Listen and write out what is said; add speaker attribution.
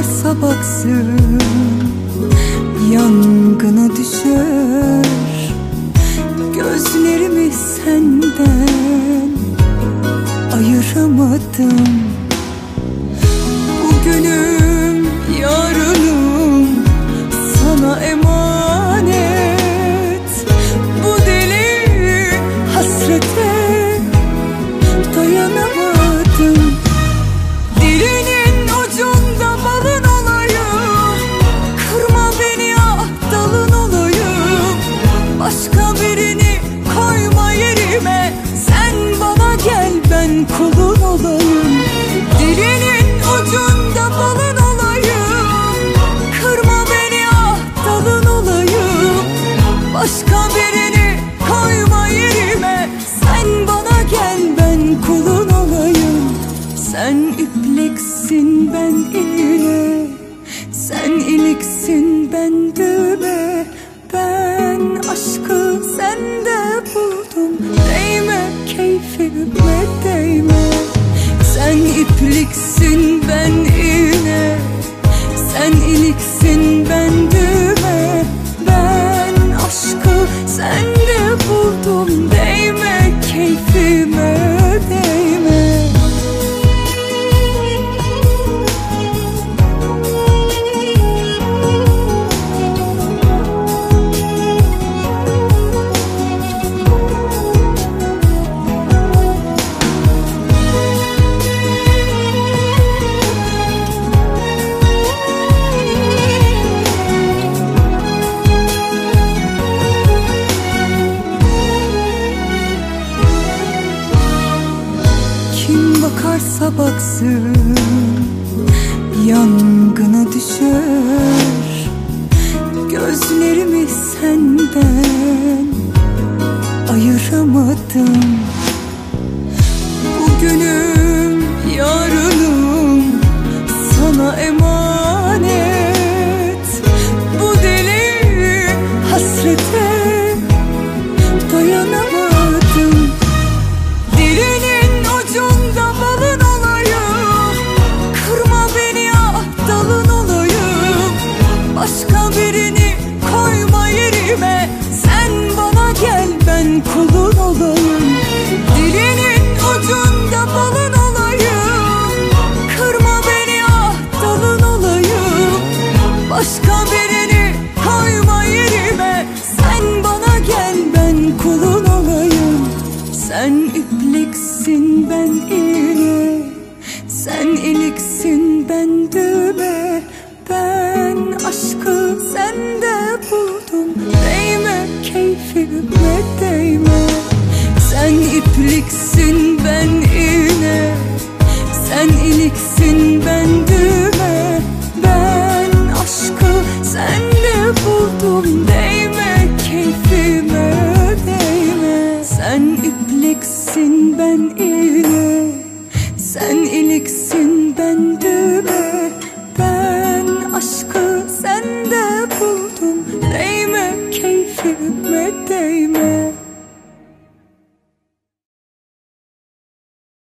Speaker 1: bakarsa baksın yangına düşer. Gözlerimi senden ayıramadım. Bugünüm yarınım sana emanet. Bu deli hasrete dayanamadım. Dilinin ucunda balın olayım, kırma beni ah dalın olayım. Başka birini koyma yerime, sen bana gel ben kulun olayım. Dilinin ucunda balın olayım, kırma beni ah dalın olayım. Başka birini koyma yerime, sen bana gel ben kulun olayım. Sen ipliksin ben iğne, sen iliksin ben düğme. Ben aşkı sende buldum, değme keyfime değme. Sen ipliksin ben iğne, sen iliksin ben düğme. Ben aşkı sende buldum, değme keyfime değme. Kim bakarsa baksın yangına düşer. Gözlerimi senden ayıramadım. Bugünüm yarınım sana emanet. Bu deli hasrete dayanamadım. Dilinin ucunda balın olayım, kırma beni ah dalın olayım. Başka birini koyma yerime, sen bana gel ben kulun olayım. Dilinin ucunda balın olayım, kırma beni ah dalın olayım. Başka birini koyma yerime, sen bana gel ben kulun olayım. Sen ipliksin ben